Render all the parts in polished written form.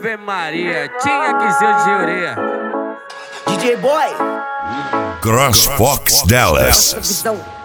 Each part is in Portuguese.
Ave Maria, tinha que ser de orelha. DJ Boy CrossFox Dallas.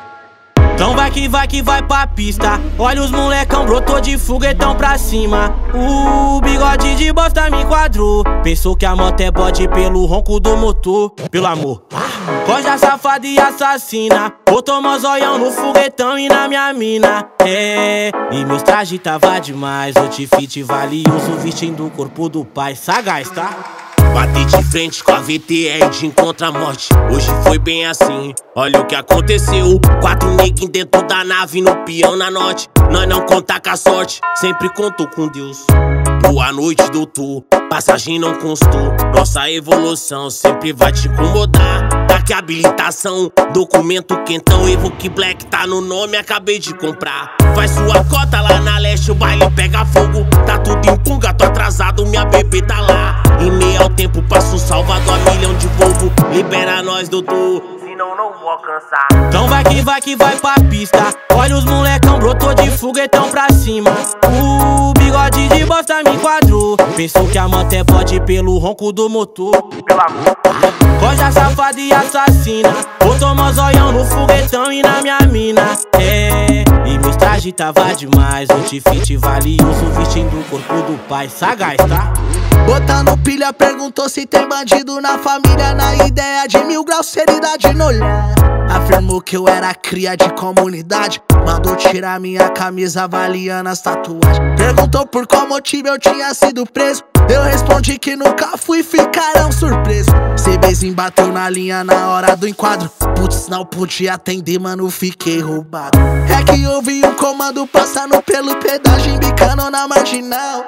Então vai que vai pra pista. Olha os molecão, brotou de foguetão pra cima. O bigode de bosta me enquadrou. Pensou que a moto é bode pelo ronco do motor. Pelo amor, coja safada e assassina. Botou mozóião no foguetão e na minha mina. É, e meus trajes tava demais. Outfit valioso vestindo o corpo do pai. Sagaz, tá? Bati de frente com a VTR de encontra a morte. Hoje foi bem assim, olha o que aconteceu. 4 neguinhos dentro da nave, no peão na norte. Nós não conta com a sorte, sempre contou com Deus. Boa noite, doutor, passagem não constou. Nossa evolução sempre vai te incomodar. Daqui habilitação, documento quentão. Evoque Black tá no nome, acabei de comprar. Faz sua cota lá na leste, o baile pega fogo. Tá tudo em punga, tô atrasado, minha bebê tá lá. Em meio ao tempo passa um Salvador a milhão de povo. Libera nós, doutor, senão não vou alcançar. Então vai que vai pra pista. Olha os molecão, brotou de foguetão pra cima. O bigode de bosta me enquadrou. Pensou que a moto é bode pelo ronco do motor. Pelo amor, coja safada e assassina. Botou mozóião no foguetão e na minha mina. É, e meus trajes tava demais. Outfit valioso vestindo o corpo do pai. Sagaz, tá? botando pilha, perguntou se tem bandido na família. Na ideia de 1000 graus, seriedade no olhar. Afirmou que eu era cria de comunidade. Mandou tirar minha camisa avaliando as tatuagens. Perguntou por qual motivo eu tinha sido preso. Eu respondi que nunca fui, ficaram surpresos. CBzinho bateu na linha na hora do enquadro. Putz, não podia atender, mano, fiquei roubado. É que eu vi um comando passando pelo pedágio, embicando na marginal.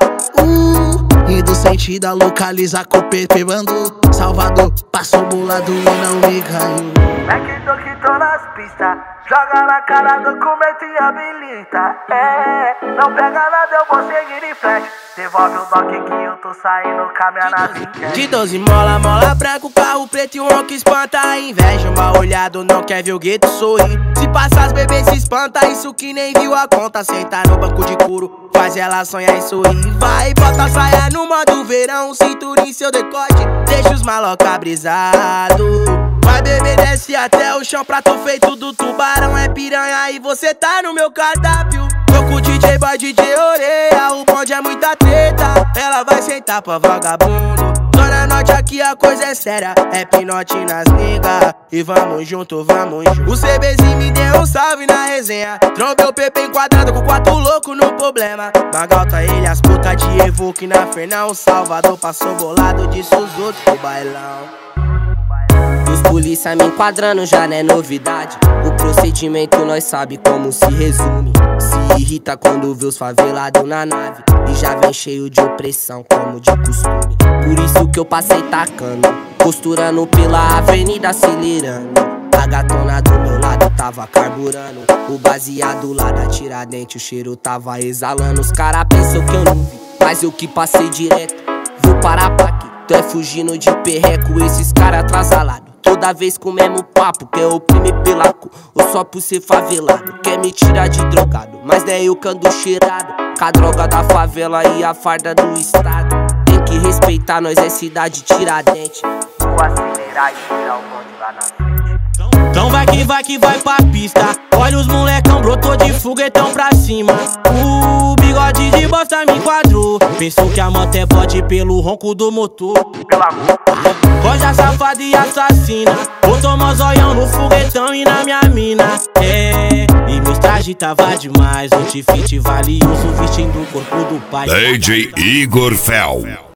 Indo sentido a localizar com o PP mandou. Salvador, passou bolado e não me ganhou. É que tô nas pistas, joga na cara, documento e habilita. É, não pega nada, eu vou seguir em frente. Devolve o doc que eu tô saindo com a minha nazinha. De 12 mola branco, carro preto e um ronco espanta a inveja. Mal olhado, não quer ver o gueto sorrir. Se passa as bebês se espanta, isso que nem viu a conta. Senta no banco de couro, faz ela sonhar e sorrir. Vai, bota a saia no modo verão, cintura em seu decote, deixa os maloca brisado. Vai beber, desce até o chão, prato feito do tubarão. É piranha e você tá no meu cardápio. Tô com o DJ Boy, DJ Orelha, o bonde é muita treta. Ela vai sentar pra vagabundo. Zona Norte aqui a coisa é séria, é pinote nas nega. E vamos junto, vamos junto. O CBzinho me deu um salve na resenha. Trombei o PP enquadrado com 4 loucos no problema. Magalta ele, as putas de Evoque na Fernão. Salvador passou bolado, disse os outros pro bailão. Os polícia me enquadrando já não é novidade. O procedimento nós sabe como se resume. Se irrita quando vê os favelados na nave e já vem cheio de opressão como de costume. Por isso que eu passei tacando, costurando pela avenida acelerando. A gatona do meu lado tava carburando. O baseado lá da Tiradentes, o cheiro tava exalando. Os cara pensam que eu não vi, mas eu que passei direto. Vou parar pra aqui, tu é fugindo de perreco, esses cara atrasalados. Toda vez com o mesmo papo, quer oprimir pela cor ou só por ser favelado. Quer me tirar de drogado, mas daí eu que ando cheirado com a droga da favela e a farda do estado. Tem que respeitar, nós é cidade Tiradentes. Vou acelerar e tirar o bonde lá na frente. Então vai que vai pra pista. Olha os molecão, brotou de foguetão pra cima. O bigode de bosta me enquadrou. Pensou que a moto é bode pelo ronco do motor. Pelo amor, coja safada e assassina. Botou mozóião no foguetão e na minha mina. É, e meus trajes tava demais. Outfit valioso vestindo o corpo do pai. DJ Igor Fel.